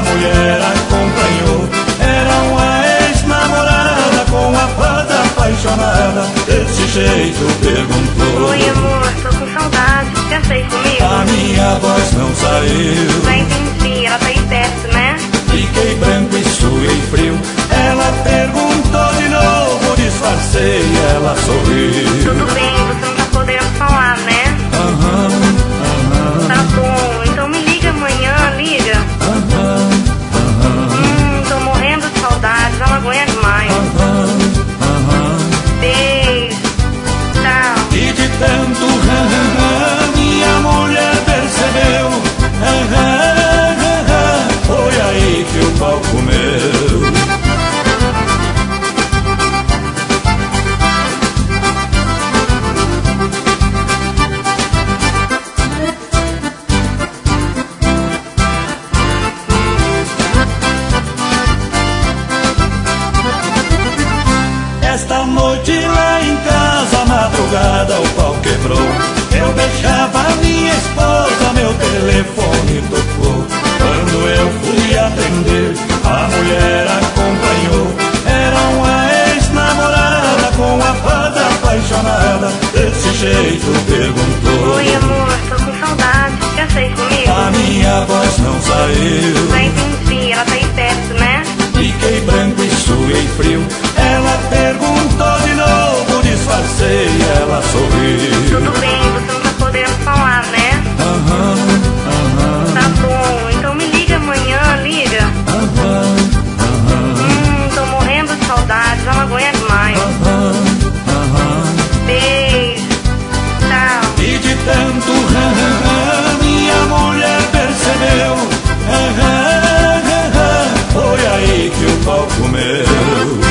mulher acompanhou. Era uma ex-namorada com a fada apaixonada. Desse jeito perguntou: oi amor, tô com saudade, quer sair comigo? A minha voz não saiu. Já entendi, ela tá aí perto, né? Fiquei branco e suei frio. Ela perguntou de novo, disfarcei, ela sorriu. Tudo bem, você não tá podendo falar, né? Tá bom, então me liga amanhã, liga. Tô morrendo de saudade, não aguento mais. Beijo, tchau. E de tanto minha mulher percebeu. Foi aí que o pau comeu. Esta noite lá em casa, madrugada, o pau quebrou. Eu beijava minha esposa, meu telefone tocou. Quando eu fui atender, a mulher acompanhou. Era uma ex-namorada com a fada apaixonada. Desse jeito perguntou: oi amor, tô com saudade, quer sair comigo? A minha voz não saiu. Já entendi, ela tá aí perto, né? Fiquei branco e suei frio. Ela perguntou de novo, disfarcei, ela sorriu. Tudo bem, você não tá podendo falar, né? Tá bom, então me liga amanhã, liga. Tô morrendo de saudade, não aguento mais. Beijo, tchau. E de tanto minha mulher percebeu. Foi aí que o pau comeu.